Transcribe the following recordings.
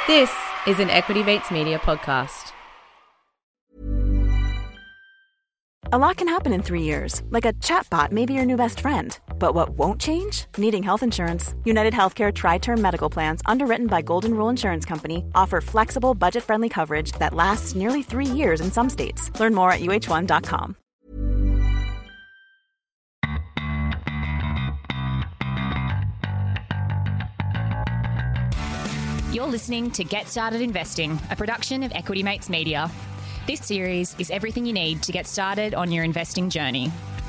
This is an Equity Mates Media podcast. A lot can happen in 3 years, like a chatbot may be your new best friend. But what won't change? Needing health insurance. United Healthcare Tri-Term Medical Plans, underwritten by Golden Rule Insurance Company, offer flexible, budget-friendly coverage that lasts nearly 3 years in some states. Learn more at uh1.com. You're listening to Get Started Investing, a production of Equity Mates Media. This series is everything you need to get started on your investing journey.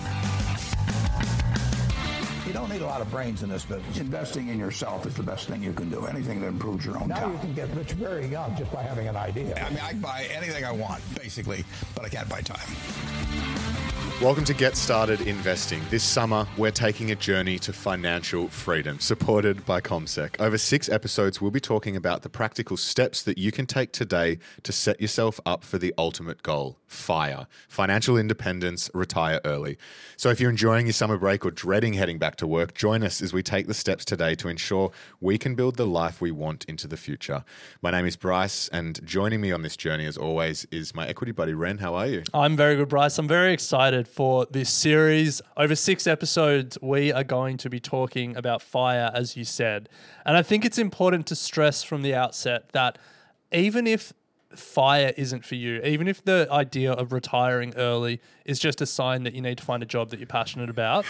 You don't need a lot of brains in this business. Investing in yourself is the best thing you can do. Anything that improves your own Now time. you can get rich very young just by having an idea. I mean, I can buy anything I want, basically, but I can't buy time. Welcome to Get Started Investing. This summer, we're taking a journey to financial freedom, supported by CommSec. Over 6 episodes, we'll be talking about the practical steps that you can take today to set yourself up for the ultimate goal, FIRE, financial independence, retire early. So if you're enjoying your summer break or dreading heading back to work, join us as we take the steps today to ensure we can build the life we want into the future. My name is Bryce, and joining me on this journey, as always, is my equity buddy, Ren. How are you? I'm very good, Bryce. I'm very excited for this series. Over 6 episodes, we are going to be talking about FIRE, as you said. And I think it's important to stress from the outset that even if FIRE isn't for you, even if the idea of retiring early is just a sign that you need to find a job that you're passionate about,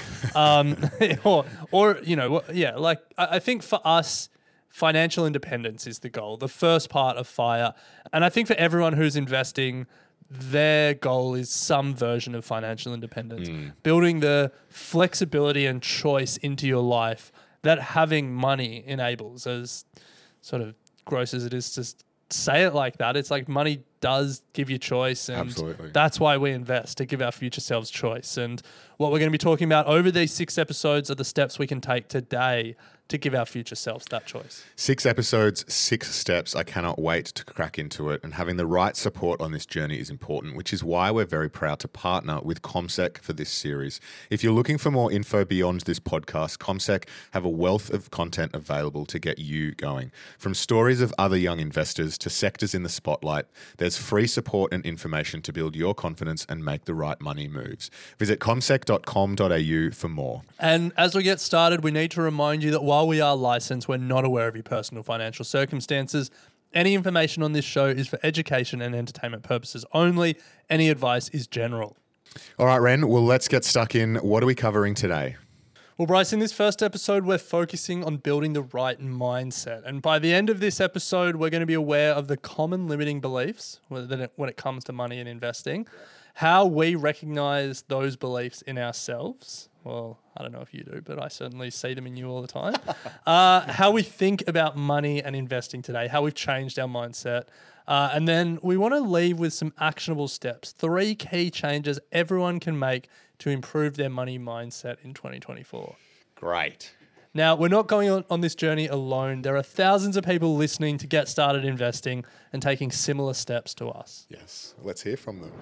I think for us, financial independence is the goal, the first part of FIRE. And I think for everyone who's investing, their goal is some version of financial independence, building the flexibility and choice into your life that having money enables. As sort of gross as it is to say it like that, it's like money does give you choice, and Absolutely. That's why we invest, to give our future selves choice. And what we're going to be talking about over these 6 episodes are the steps we can take today to give our future selves that choice. 6 episodes, 6 steps. I cannot wait to crack into it. And having the right support on this journey is important, which is why we're very proud to partner with CommSec for this series. If you're looking for more info beyond this podcast, CommSec have a wealth of content available to get you going. From stories of other young investors to sectors in the spotlight, there's free support and information to build your confidence and make the right money moves. Visit commsec.com.au for more. And as we get started, we need to remind you that while we are licensed, we're not aware of your personal financial circumstances. Any information on this show is for education and entertainment purposes only. Any advice is general. All right, Ren, well, let's get stuck in. What are we covering today? Well, Bryce, in this first episode, we're focusing on building the right mindset. And by the end of this episode, we're going to be aware of the common limiting beliefs when it comes to money and investing, how we recognize those beliefs in ourselves. Well, I don't know if you do, but I certainly see them in you all the time. How we think about money and investing today, how we've changed our mindset. And then we want to leave with some actionable steps, 3 key changes everyone can make to improve their money mindset in 2024. Great. Now, we're not going on this journey alone. There are thousands of people listening to get started investing and taking similar steps to us. Yes, let's hear from them.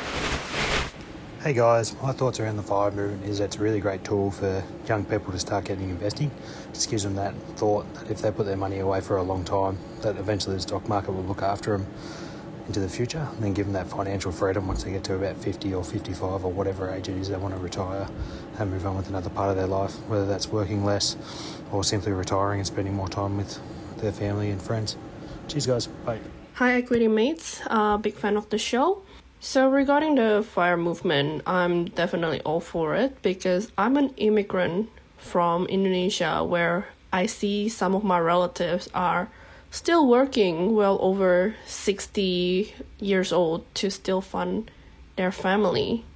Hey guys, my thoughts around the FIRE movement is it's a really great tool for young people to start getting investing. Just gives them that thought that if they put their money away for a long time, that eventually the stock market will look after them into the future, and then give them that financial freedom once they get to about 50 or 55 or whatever age it is they want to retire and move on with another part of their life, whether that's working less or simply retiring and spending more time with their family and friends. Cheers guys, bye. Hi Equity Mates, big fan of the show. So regarding the FIRE movement, I'm definitely all for it because I'm an immigrant from Indonesia where I see some of my relatives are still working well over 60 years old to still fund their family.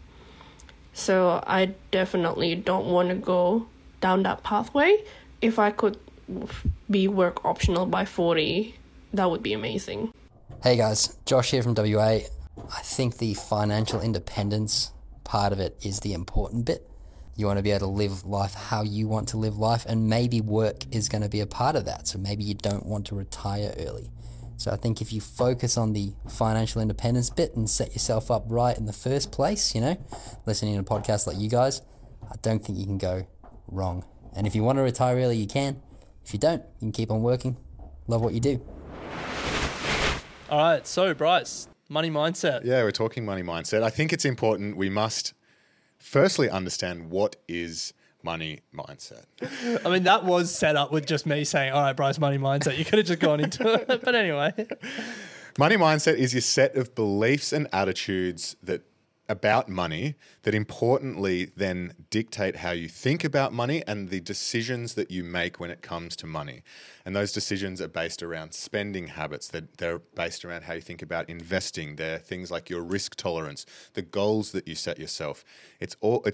So I definitely don't want to go down that pathway. If I could be work optional by 40, that would be amazing. Hey guys, Josh here from WA. I think the financial independence part of it is the important bit. You want to be able to live life how you want to live life, and maybe work is going to be a part of that. So maybe you don't want to retire early. So I think if you focus on the financial independence bit and set yourself up right in the first place, listening to podcasts like you guys, I don't think you can go wrong. And if you want to retire early, you can. If you don't, you can keep on working. Love what you do. All right. So, Bryce, money mindset. Yeah, we're talking money mindset. I think it's important we must firstly understand what is money mindset. I mean, that was set up with just me saying, all right, Bryce, money mindset. You could have just gone into it. But anyway. Money mindset is your set of beliefs and attitudes about money that importantly then dictate how you think about money and the decisions that you make when it comes to money. And those decisions are based around spending habits. They're based around how you think about investing. They're things like your risk tolerance, the goals that you set yourself. It's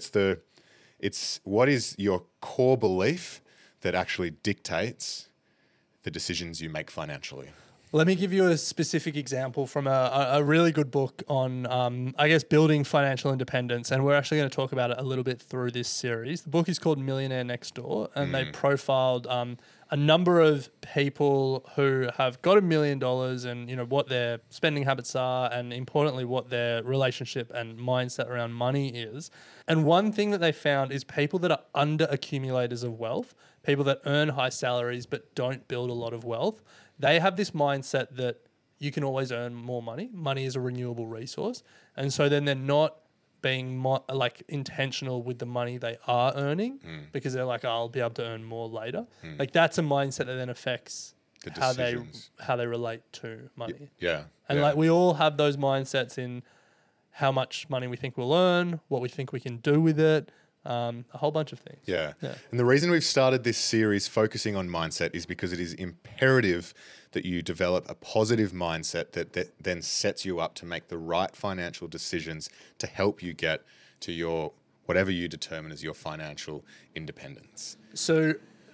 what is your core belief that actually dictates the decisions you make financially. Let me give you a specific example from a really good book on, building financial independence. And we're actually going to talk about it a little bit through this series. The book is called Millionaire Next Door, and they profiled a number of people who have got $1 million and, what their spending habits are and, importantly, what their relationship and mindset around money is. And one thing that they found is people that are under accumulators of wealth, people that earn high salaries but don't build a lot of wealth, they have this mindset that you can always earn more money. Money is a renewable resource. And so then they're not being intentional with the money they are earning because they're like, I'll be able to earn more later. Like that's a mindset that then affects how they relate to money. Yeah. And like we all have those mindsets in how much money we think we'll earn, what we think we can do with it, a whole bunch of things. Yeah. And the reason we've started this series focusing on mindset is because it is imperative that you develop a positive mindset that then sets you up to make the right financial decisions to help you get to your whatever you determine as your financial independence. So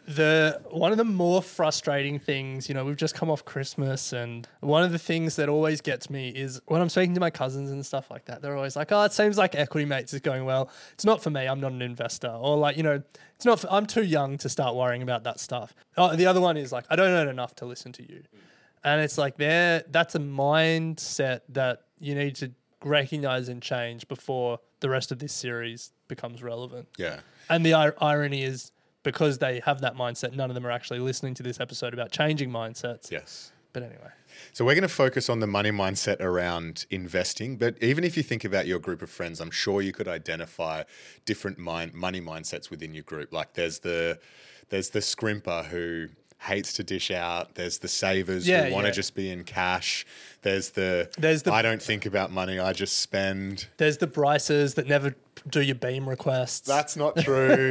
one of the more frustrating things, we've just come off Christmas, and one of the things that always gets me is when I'm speaking to my cousins and stuff like that, they're always like, oh, it seems like Equity Mates is going well. It's not for me. I'm not an investor. Or like, it's not I'm too young to start worrying about that stuff. Oh, the other one is like, I don't earn enough to listen to you. And it's like that's a mindset that you need to recognize and change before the rest of this series becomes relevant. Yeah. And the irony is, because they have that mindset, none of them are actually listening to this episode about changing mindsets. Yes. But anyway. So we're going to focus on the money mindset around investing. But even if you think about your group of friends, I'm sure you could identify different money mindsets within your group. Like there's the scrimper who hates to dish out. There's the savers who want to just be in cash. There's the I don't think about money, I just spend. There's the Bryces that never do your beam requests. That's not true.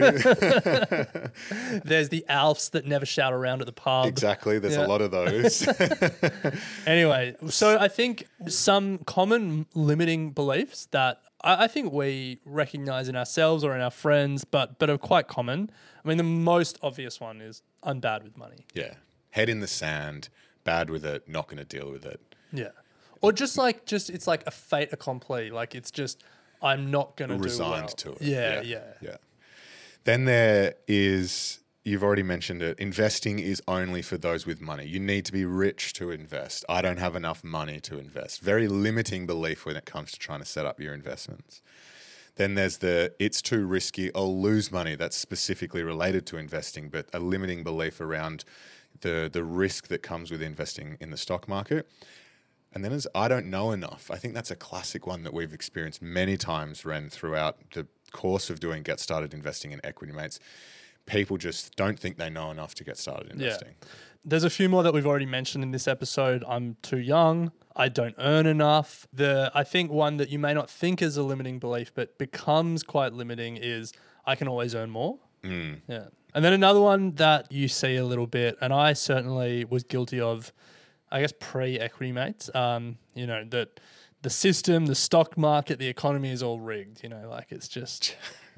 There's the Alfs that never shout around at the pub. Exactly. There's a lot of those. Anyway, so I think some common limiting beliefs that I think we recognize in ourselves or in our friends, but are quite common. I mean, the most obvious one is I'm bad with money. Yeah. Head in the sand, bad with it, not going to deal with it. Yeah. Or it's like a fait accompli. Like it's just, I'm not going to do well. Resigned to it. Yeah. Then there is, you've already mentioned it, investing is only for those with money. You need to be rich to invest. I don't have enough money to invest. Very limiting belief when it comes to trying to set up your investments. Then there's it's too risky, I'll lose money. That's specifically related to investing, but a limiting belief around the risk that comes with investing in the stock market. And then I don't know enough. I think that's a classic one that we've experienced many times, Ren, throughout the course of doing Get Started Investing in Equity Mates. People just don't think they know enough to get started investing. Yeah. There's a few more that we've already mentioned in this episode. I'm too young. I don't earn enough. I think one that you may not think is a limiting belief, but becomes quite limiting is I can always earn more. Yeah. And then another one that you see a little bit, and I certainly was guilty of, I guess, pre-Equity Mates, that the system, the stock market, the economy is all rigged, it's just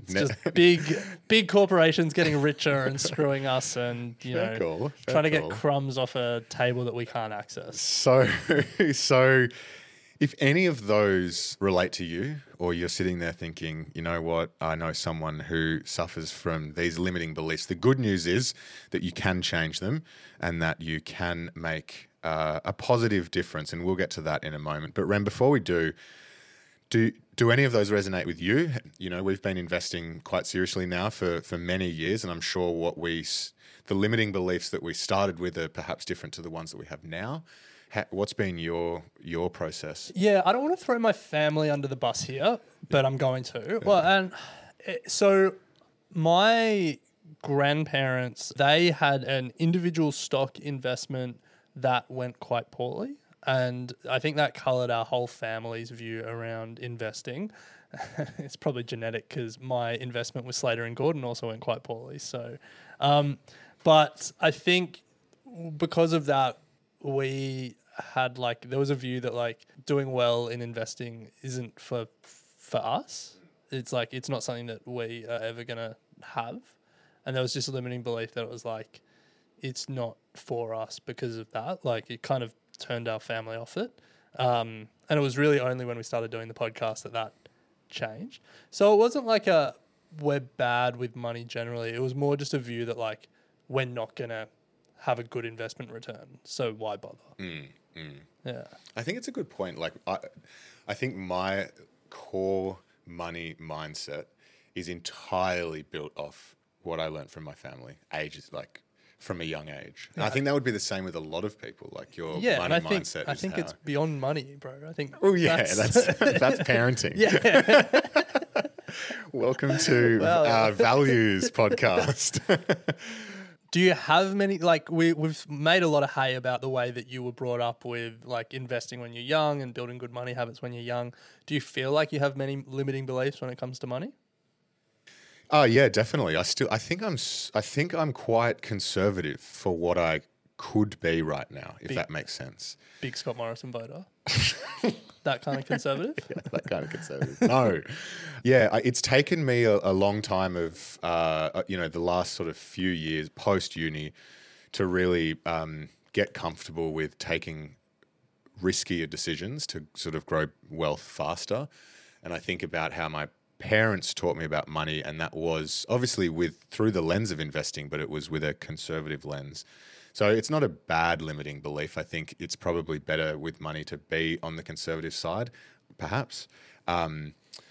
big corporations getting richer and screwing us and, trying to get crumbs off a table that we can't access. So if any of those relate to you, or you're sitting there thinking, you know what, I know someone who suffers from these limiting beliefs, the good news is that you can change them and that you can make a positive difference, and we'll get to that in a moment. But Ren, before we do any of those resonate with you? We've been investing quite seriously now for many years, and I'm sure the limiting beliefs that we started with are perhaps different to the ones that we have now. What's been your process? Yeah, I don't want to throw my family under the bus here, but I'm going to. Well, and so my grandparents, they had an individual stock investment that went quite poorly. And I think that coloured our whole family's view around investing. It's probably genetic because my investment with Slater and Gordon also went quite poorly. So, but I think because of that, we had there was a view that doing well in investing isn't for us. It's it's not something that we are ever going to have. And there was just a limiting belief that it was it's not for us because of that. It kind of turned our family off it. And it was really only when we started doing the podcast that changed. So it wasn't we're bad with money generally. It was more just a view that we're not going to have a good investment return. So why bother? Yeah. I think it's a good point. I think my core money mindset is entirely built off what I learned from my family. From a young age. Yeah. I think that would be the same with a lot of people. Your money mindset. I think it's beyond money, bro. I think. Oh yeah, that's parenting. Yeah. Welcome to our values podcast. Do you have many we've made a lot of hay about the way that you were brought up with investing when you're young and building good money habits when you're young? Do you feel like you have many limiting beliefs when it comes to money? Oh yeah, definitely. I think I'm quite conservative for what I could be right now, if that makes sense. Big Scott Morrison voter. That kind of conservative? Yeah, that kind of conservative. No. Yeah, it's taken me a long time of the last sort of few years post uni to really get comfortable with taking riskier decisions to sort of grow wealth faster. And I think about how my parents taught me about money, and that was obviously through the lens of investing, but it was with a conservative lens. So it's not a bad limiting belief. I think it's probably better with money to be on the conservative side, perhaps. But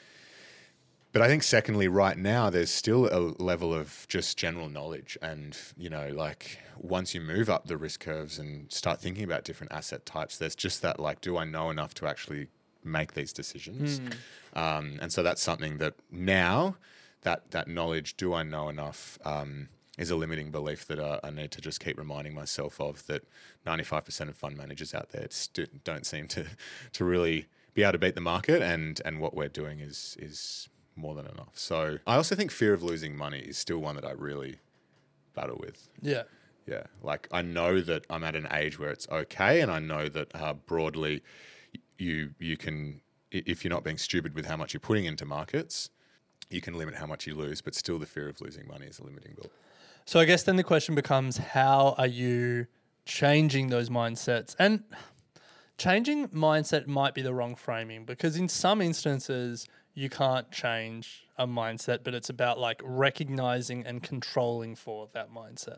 I think secondly, right now, there's still a level of just general knowledge. And, once you move up the risk curves and start thinking about different asset types, there's just that, do I know enough to actually make these decisions? And so that's something that now, that knowledge, do I know enough, is a limiting belief that I need to just keep reminding myself of, that 95% of fund managers out there don't seem to really be able to beat the market, and what we're doing is more than enough. So I also think fear of losing money is still one that I really battle with. Yeah. Yeah. I know that I'm at an age where it's okay, and I know that broadly you can, if you're not being stupid with how much you're putting into markets, you can limit how much you lose, but still the fear of losing money is a limiting belief. So I guess then the question becomes, how are you changing those mindsets? And changing mindset might be the wrong framing, because in some instances you can't change a mindset, but it's about recognizing and controlling for that mindset.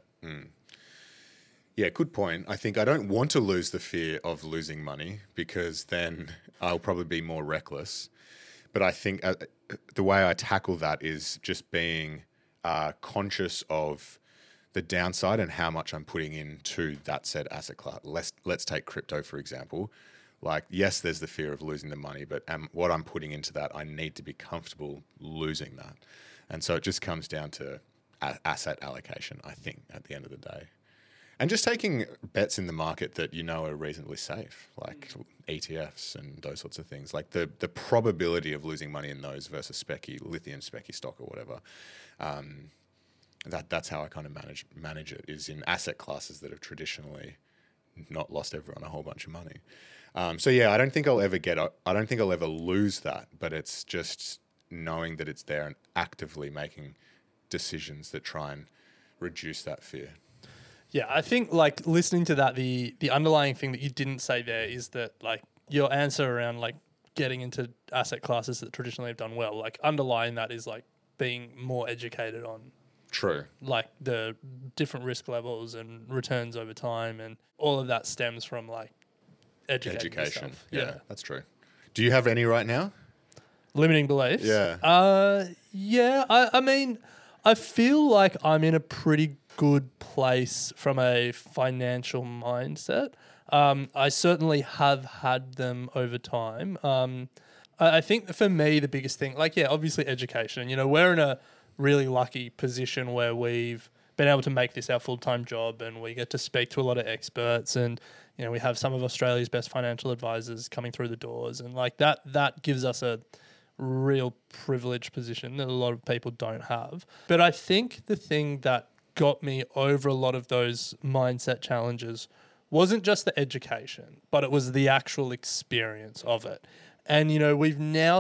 Yeah, good point. I think I don't want to lose the fear of losing money, because then I'll probably be more reckless. But I think the way I tackle that is just being conscious of the downside and how much I'm putting into that said asset class. Let's take crypto, for example. Yes, there's the fear of losing the money, but what I'm putting into that, I need to be comfortable losing that. And so it just comes down to asset allocation, I think, at the end of the day. And just taking bets in the market that are reasonably safe, like ETFs and those sorts of things. The probability of losing money in those versus lithium specky stock or whatever. That's how I kind of manage it, is in asset classes that have traditionally not lost everyone a whole bunch of money. So yeah, I don't think I'll ever lose that, but it's just knowing that it's there and actively making decisions that try and reduce that fear. Yeah, I think listening to that, the underlying thing that you didn't say there is that your answer around getting into asset classes that traditionally have done well, underlying that is being more educated on True. The different risk levels and returns over time, and all of that stems from education. Yourself. Yeah, that's true. Do you have any right now? Limiting beliefs? Yeah. Yeah. I mean, I feel like I'm in a pretty good place from a financial mindset. I certainly have had them over time. I think for me, the biggest thing, obviously education. You know, we're in a really lucky position where we've been able to make this our full-time job, and we get to speak to a lot of experts, and, you know, we have some of Australia's best financial advisors coming through the doors, and like that gives us a real privileged position that a lot of people don't have. But I think the thing that got me over a lot of those mindset challenges wasn't just the education, but it was the actual experience of it. And, you know, we've now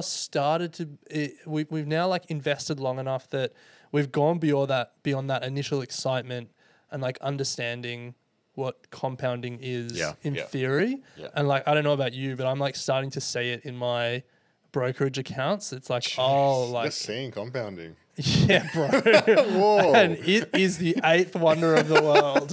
we've now like invested long enough that we've gone beyond that initial excitement and like understanding what compounding is in theory. Yeah. And like, I don't know about you, but I'm like starting to see it in my brokerage accounts. It's like, you're seeing compounding. Yeah, bro. Whoa. And it is the eighth wonder of the world.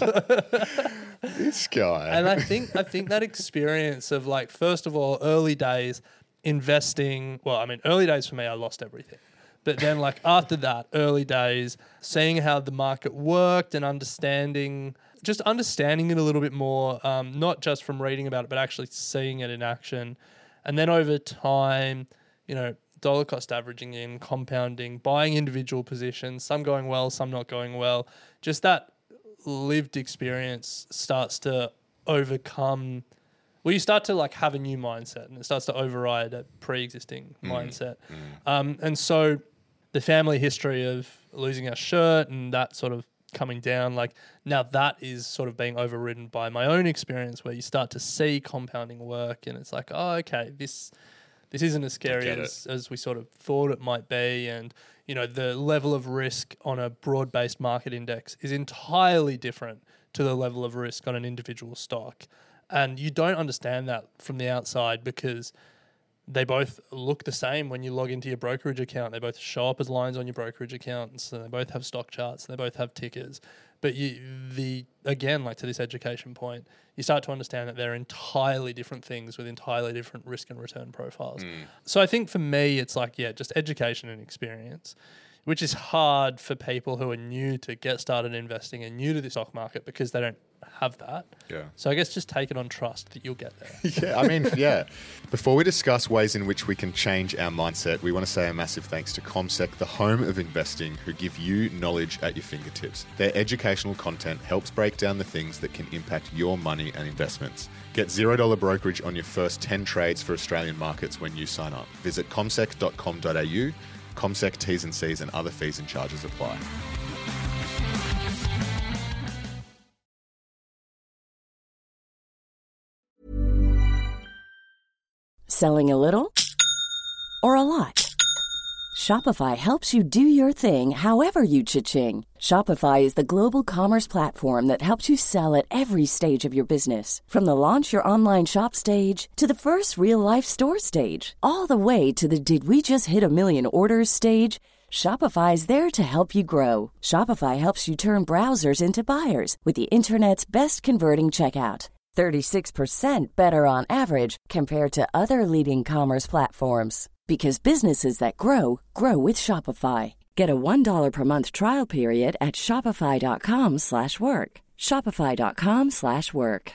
This guy. And I think that experience of like, first of all, early days investing. Well, I mean, early days for me, I lost everything. But then like after that, early days, seeing how the market worked and understanding it a little bit more, not just from reading about it, but actually seeing it in action. And then over time, you know, dollar cost averaging in, compounding, buying individual positions, some going well, some not going well. Just that lived experience starts to overcome. Well, you start to like have a new mindset, and it starts to override a pre-existing mindset. And so the family history of losing our shirt and that sort of coming down, like now that is sort of being overridden by my own experience, where you start to see compounding work, and it's like, oh, okay, this isn't as scary as we sort of thought it might be. And, you know, the level of risk on a broad-based market index is entirely different to the level of risk on an individual stock. And you don't understand that from the outside because they both look the same when you log into your brokerage account. They both show up as lines on your brokerage account, so they both have stock charts, they both have tickers. But again, like to this education point, you start to understand that they're entirely different things with entirely different risk and return profiles. So I think for me, it's like, just education and experience, which is hard for people who are new to get started investing and new to the stock market because they don't have that. Yeah. So I guess just take it on trust that you'll get there. Before we discuss ways in which we can change our mindset, we want to say a massive thanks to CommSec, the home of investing, who give you knowledge at your fingertips. Their educational content helps break down the things that can impact your money and investments. Get $0 brokerage on your first 10 trades for Australian markets when you sign up. Visit commsec.com.au. CommSec T's and C's and other fees and charges apply. Selling a little or a lot? Shopify helps you do your thing however you cha-ching. Shopify is the global commerce platform that helps you sell at every stage of your business. From the launch your online shop stage to the first real-life store stage, all the way to the did we just hit a million orders stage. Shopify is there to help you grow. Shopify helps you turn browsers into buyers with the internet's best converting checkout. 36% better on average compared to other leading commerce platforms. Because businesses that grow, grow with Shopify. Get a $1 per month trial period at shopify.com/work. Shopify.com/work.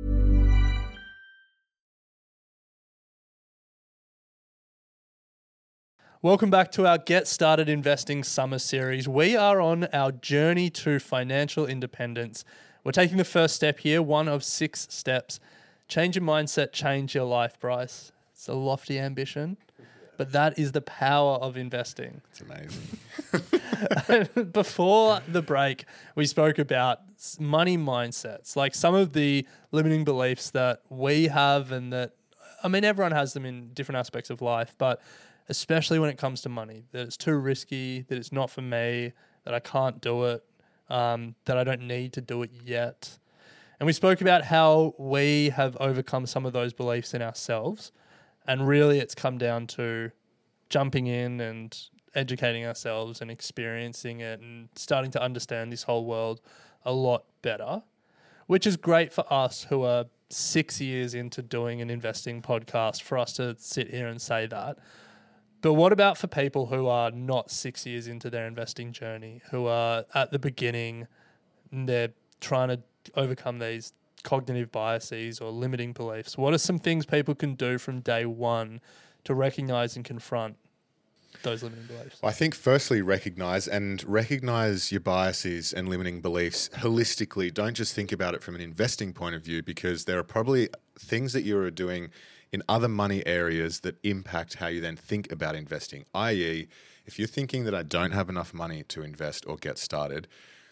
Welcome back to our Get Started Investing Summer Series. We are on our journey to financial independence. We're taking the first step here, one of 6 steps. Change your mindset, change your life, Bryce. It's a lofty ambition, but that is the power of investing. It's amazing. Before the break, we spoke about money mindsets, like some of the limiting beliefs that we have and that, I mean, everyone has them in different aspects of life, but especially when it comes to money, that it's too risky, that it's not for me, that I can't do it, that I don't need to do it yet. And we spoke about how we have overcome some of those beliefs in ourselves. And really it's come down to jumping in and educating ourselves and experiencing it and starting to understand this whole world a lot better, which is great for us who are 6 years into doing an investing podcast for us to sit here and say that. But what about for people who are not 6 years into their investing journey, who are at the beginning, and they're trying to overcome these cognitive biases or limiting beliefs? What are some things people can do from day one to recognize and confront those limiting beliefs? I think firstly, recognize your biases and limiting beliefs holistically. Don't just think about it from an investing point of view, because there are probably things that you are doing in other money areas that impact how you then think about investing. i.e., if you're thinking that I don't have enough money to invest or get started,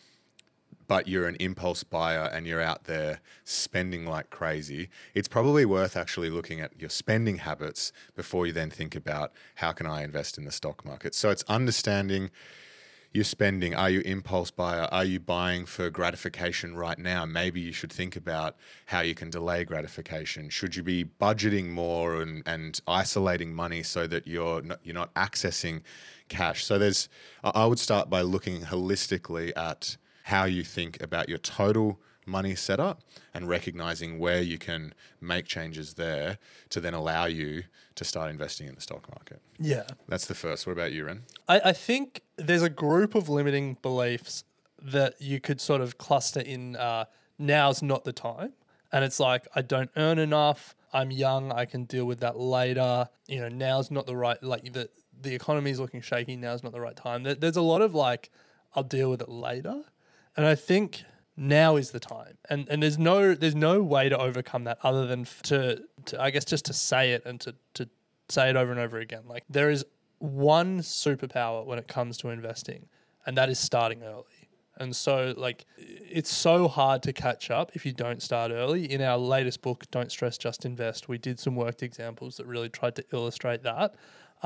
but you're an impulse buyer and you're out there spending like crazy, it's probably worth actually looking at your spending habits before you then think about how can I invest in the stock market. So it's understanding your spending. Are you impulse buyer? Are you buying for gratification right now? Maybe you should think about how you can delay gratification. Should you be budgeting more and isolating money so that you're not accessing cash? So I would start by looking holistically at how you think about your total money setup and recognizing where you can make changes there to then allow you to start investing in the stock market. Yeah. That's the first. What about you, Ren? I think there's a group of limiting beliefs that you could sort of cluster in now's not the time. And it's like, I don't earn enough. I'm young. I can deal with that later. Now's not the right, like the economy is looking shaky. Now's not the right time. There's a lot of like, I'll deal with it later. And I think now is the time. And there's no way to overcome that other than to I guess just to say it and to say it over and over again. Like, there is one superpower when it comes to investing, and that is starting early. And so, like, it's so hard to catch up if you don't start early. In our latest book, Don't Stress, Just Invest, we did some worked examples that really tried to illustrate that.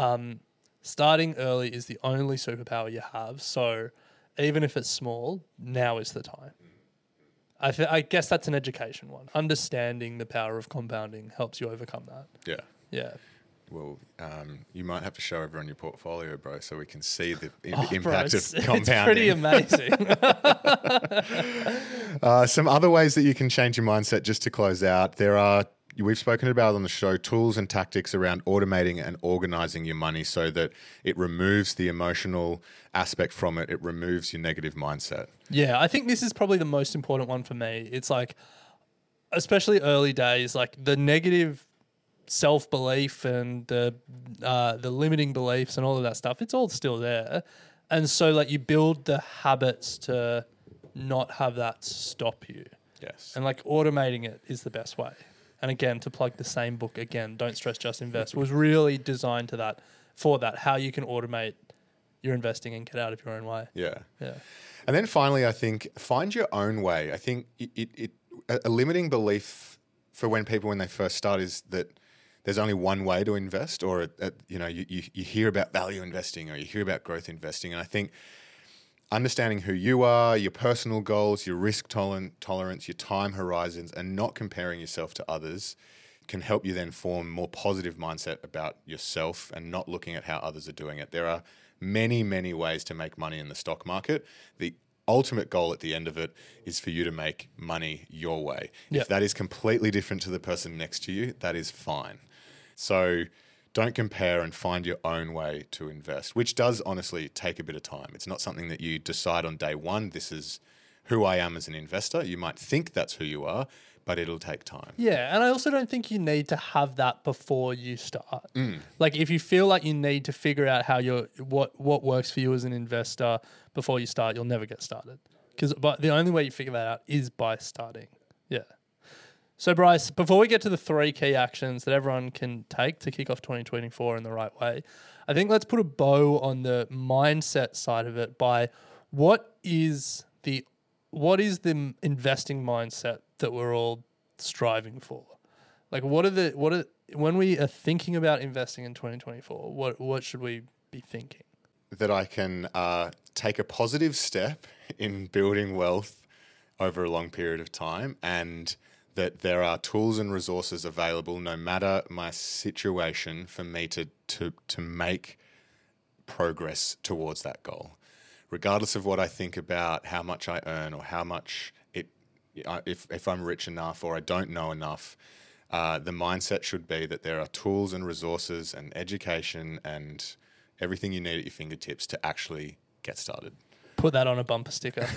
Starting early is the only superpower you have. So even if it's small, now is the time. I guess that's an education one. Understanding the power of compounding helps you overcome that. Yeah. Yeah. Well, you might have to show everyone your portfolio, bro, so we can see the impact of compounding. It's pretty amazing. Some other ways that you can change your mindset, just to close out, we've spoken about on the show, tools and tactics around automating and organizing your money so that it removes the emotional aspect from it. It removes your negative mindset. Yeah, I think this is probably the most important one for me. It's like, especially early days, like the negative self-belief and the limiting beliefs and all of that stuff, it's all still there. And so like you build the habits to not have that stop you. Yes. And like automating it is the best way. And again, to plug the same book again, Don't Stress, Just Invest, was really designed for that, how you can automate your investing and get out of your own way. Yeah. Yeah. And then finally, I think, find your own way. I think a limiting belief for when they first start is that there's only one way to invest, or you hear about value investing or you hear about growth investing. And I think understanding who you are, your personal goals, your risk tolerance, your time horizons, and not comparing yourself to others can help you then form more positive mindset about yourself and not looking at how others are doing it. There are many, many ways to make money in the stock market. The ultimate goal at the end of it is for you to make money your way. Yep. If that is completely different to the person next to you, that is fine. So don't compare and find your own way to invest, which does honestly take a bit of time. It's not something that you decide on day one. This is who I am as an investor. You might think that's who you are, but it'll take time. Yeah, and I also don't think you need to have that before you start. Like if you feel like you need to figure out how what works for you as an investor before you start, you'll never get started. But the only way you figure that out is by starting. Yeah. So Bryce, before we get to the 3 key actions that everyone can take to kick off 2024 in the right way, I think let's put a bow on the mindset side of it by what is the investing mindset that we're all striving for? Like when we are thinking about investing in 2024, what should we be thinking? That I can take a positive step in building wealth over a long period of time, and that there are tools and resources available no matter my situation for me to make progress towards that goal. Regardless of what I think about how much I earn or how much if I'm rich enough or I don't know enough, The mindset should be that there are tools and resources and education and everything you need at your fingertips to actually get started. Put that on a bumper sticker.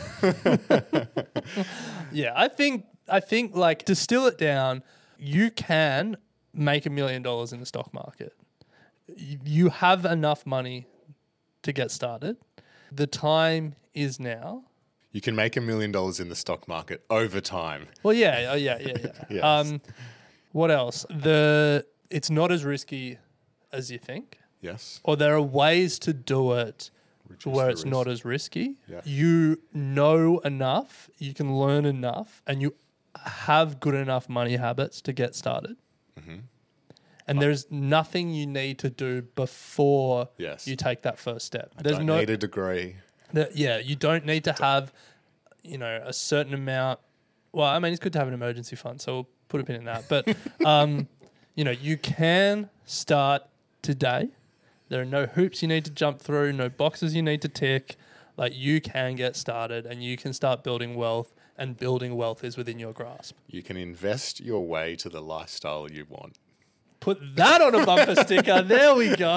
Yeah, I think like distill it down, you can make $1 million in the stock market. You have enough money to get started. The time is now. You can make $1 million in the stock market over time. Well, yeah. Yes. What else? It's not as risky as you think. Yes. Or there are ways to do it where it's not as risky. Yeah. You know enough, you can learn enough, and you have good enough money habits to get started. Mm-hmm. And there's nothing you need to do before Yes. you take that first step. I don't need a degree. You don't need to have, a certain amount. Well, I mean, it's good to have an emergency fund, so we'll put a pin in that. But, you can start today. There are no hoops you need to jump through, no boxes you need to tick. Like, you can get started and you can start building wealth, and building wealth is within your grasp. You can invest your way to the lifestyle you want. Put that on a bumper sticker. There we go.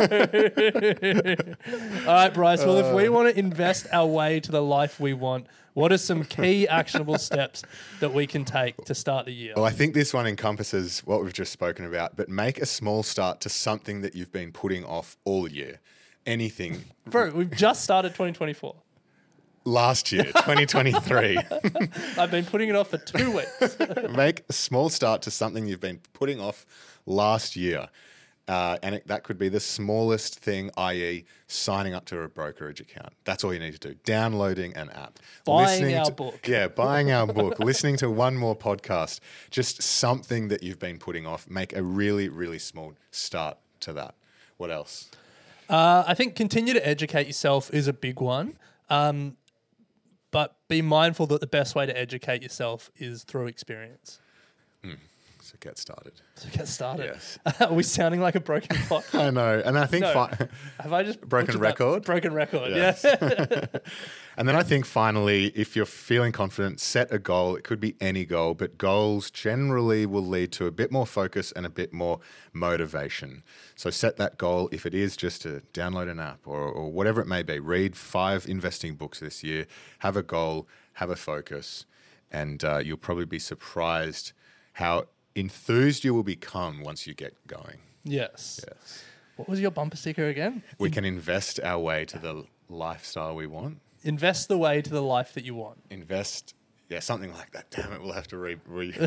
All right, Bryce. Well, if we want to invest our way to the life we want, what are some key actionable steps that we can take to start the year? Well, I think this one encompasses what we've just spoken about, but make a small start to something that you've been putting off all year. Anything. Bro, we've just started 2024. Last year, 2023. I've been putting it off for 2 weeks. Make a small start to something you've been putting off last year. That could be the smallest thing, i.e. signing up to a brokerage account. That's all you need to do. Downloading an app. Buying our book. Yeah, buying our book. Listening to one more podcast. Just something that you've been putting off. Make a really, really small start to that. What else? I think continue to educate yourself is a big one. But be mindful that the best way to educate yourself is through experience. So get started. Yes. Are we sounding like a broken clock? I know. And I think... have I just... Broken record? Broken record, yes. yeah. And then I think finally, if you're feeling confident, set a goal. It could be any goal, but goals generally will lead to a bit more focus and a bit more motivation. So set that goal. If it is just to download an app or whatever it may be, read 5 investing books this year, have a goal, have a focus, and you'll probably be surprised how enthused you will become once you get going. Yes. What was your bumper sticker again? We can invest our way to the lifestyle we want. Invest the way to the life that you want. Something like that. Damn it, we'll have to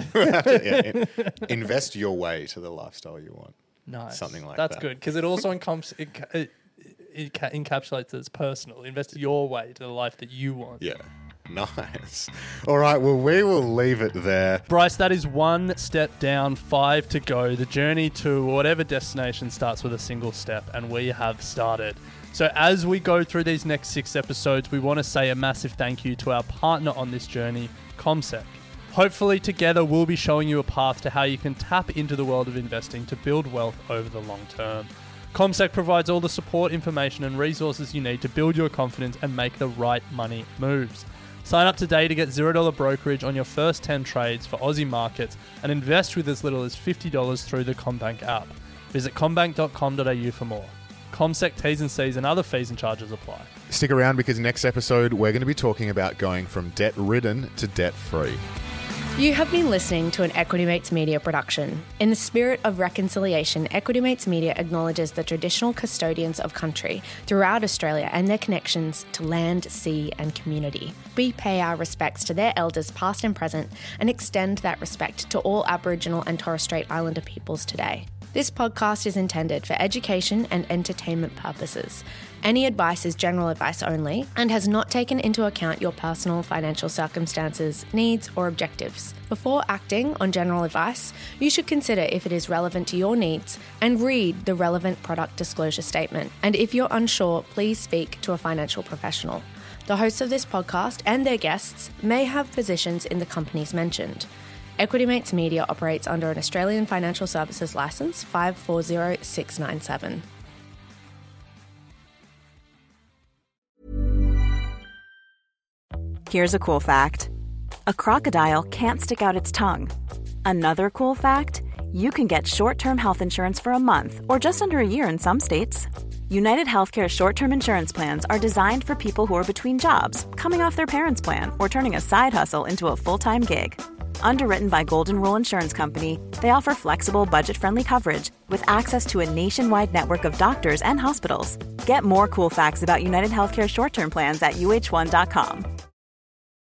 invest your way to the lifestyle you want. Nice. Something like That's that. good, because it also encapsulates that it's personal. Invest your way to the life that you want. Yeah. Nice. All right, well, we will leave it there. Bryce, that is 1 step down, 5 to go. The journey to whatever destination starts with a single step, and we have started. So as we go through these next 6 episodes, we want to say a massive thank you to our partner on this journey, CommSec. Hopefully together we'll be showing you a path to how you can tap into the world of investing to build wealth over the long term. CommSec provides all the support, information and resources you need to build your confidence and make the right money moves. Sign up today to get $0 brokerage on your first 10 trades for Aussie markets and invest with as little as $50 through the CommBank app. Visit commbank.com.au for more. CommSec T's and C's and other fees and charges apply. Stick around because next episode we're going to be talking about going from debt-ridden to debt-free. You have been listening to an Equity Mates Media production. In the spirit of reconciliation, Equity Mates Media acknowledges the traditional custodians of country throughout Australia and their connections to land, sea and community. We pay our respects to their elders past and present and extend that respect to all Aboriginal and Torres Strait Islander peoples today. This podcast is intended for education and entertainment purposes. Any advice is general advice only and has not taken into account your personal financial circumstances, needs, or objectives. Before acting on general advice, you should consider if it is relevant to your needs and read the relevant product disclosure statement. And if you're unsure, please speak to a financial professional. The hosts of this podcast and their guests may have positions in the companies mentioned. Equity Mates Media operates under an Australian Financial Services Licence 540697. Here's a cool fact. A crocodile can't stick out its tongue. Another cool fact, you can get short-term health insurance for a month or just under a year in some states. United Healthcare short-term insurance plans are designed for people who are between jobs, coming off their parents' plan, or turning a side hustle into a full-time gig. Underwritten by Golden Rule Insurance Company, they offer flexible, budget-friendly coverage with access to a nationwide network of doctors and hospitals. Get more cool facts about United Healthcare short-term plans at uh1.com.